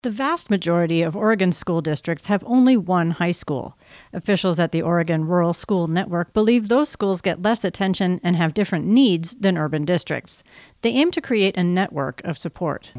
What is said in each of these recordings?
The vast majority of Oregon school districts have only one high school. Officials at the Oregon Rural School Network believe those schools get less attention and have different needs than urban districts. They aim to create a network of support.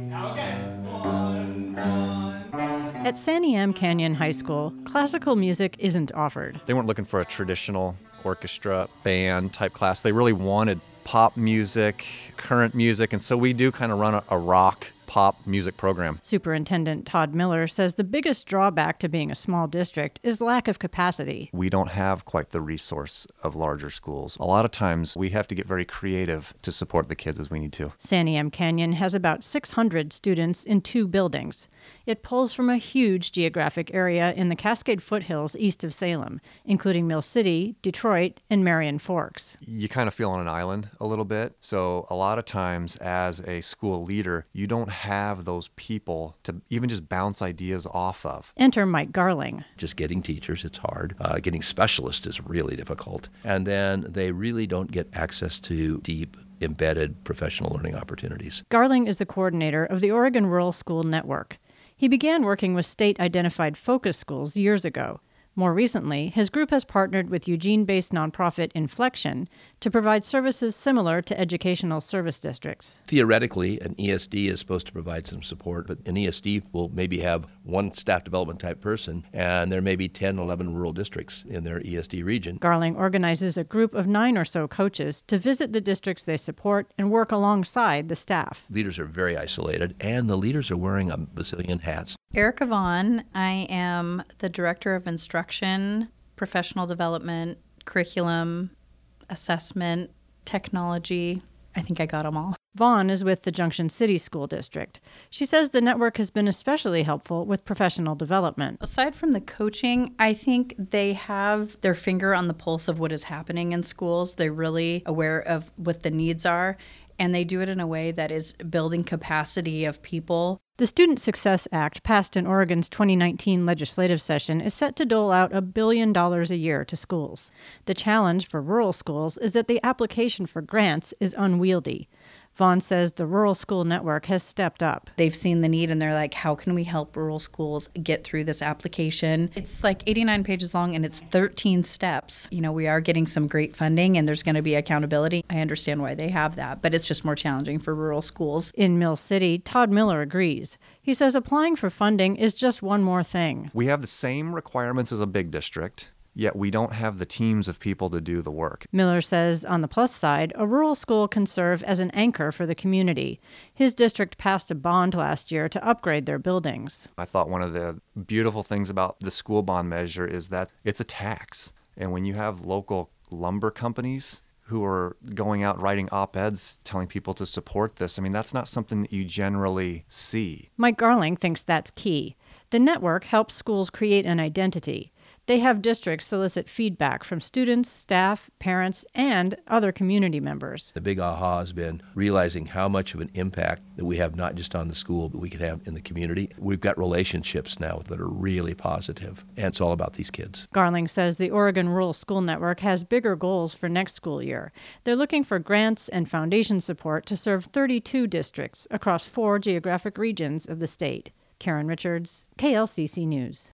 At Santiam Canyon High School, classical music isn't offered. They weren't looking for a traditional orchestra band type class. They really wanted pop music, current music, and so we do kind of run a rock pop music program. Superintendent Todd Miller says the biggest drawback to being a small district is lack of capacity. We don't have quite the resource of larger schools. A lot of times we have to get very creative to support the kids as we need to. Santiam Canyon has about 600 students in 2 buildings. It pulls from a huge geographic area in the Cascade foothills east of Salem, including Mill City, Detroit, and Marion Forks. You kind of feel on an island a little bit. So a lot of times as a school leader, you don't have those people to even just bounce ideas off of. Enter Mike Garling. Just getting teachers, it's hard. Getting specialists is really difficult. And then they really don't get access to deep, embedded professional learning opportunities. Garling is the coordinator of the Oregon Rural School Network. He began working with state-identified focus schools years ago. More recently, his group has partnered with Eugene-based nonprofit Inflection to provide services similar to educational service districts. Theoretically, an ESD is supposed to provide some support, but an ESD will maybe have one staff development type person, and there may be 10, 11 rural districts in their ESD region. Garling organizes a group of 9 or so coaches to visit the districts they support and work alongside the staff. Leaders are very isolated, and the leaders are wearing a bazillion hats. Erica Vaughn. I am the Director of Instruction, Professional Development, Curriculum, Assessment, Technology. I think I got them all. Vaughn is with the Junction City School District. She says the network has been especially helpful with professional development. Aside from the coaching, I think they have their finger on the pulse of what is happening in schools. They're really aware of what the needs are, and they do it in a way that is building capacity of people. The Student Success Act, passed in Oregon's 2019 legislative session, is set to dole out $1 billion a year to schools. The challenge for rural schools is that the application for grants is unwieldy. Vaughn says the Rural School Network has stepped up. They've seen the need and they're like, how can we help rural schools get through this application? It's like 89 pages long and it's 13 steps. You know, we are getting some great funding and there's going to be accountability. I understand why they have that, but it's just more challenging for rural schools. In Mill City, Todd Miller agrees. He says applying for funding is just one more thing. We have the same requirements as a big district, yet we don't have the teams of people to do the work. Miller says, on the plus side, a rural school can serve as an anchor for the community. His district passed a bond last year to upgrade their buildings. I thought one of the beautiful things about the school bond measure is that it's a tax. And when you have local lumber companies who are going out writing op-eds telling people to support this, I mean, that's not something that you generally see. Mike Garling thinks that's key. The network helps schools create an identity. They have districts solicit feedback from students, staff, parents, and other community members. The big aha has been realizing how much of an impact that we have not just on the school, but we can have in the community. We've got relationships now that are really positive, and it's all about these kids. Garling says the Oregon Rural School Network has bigger goals for next school year. They're looking for grants and foundation support to serve 32 districts across 4 geographic regions of the state. Karen Richards, KLCC News.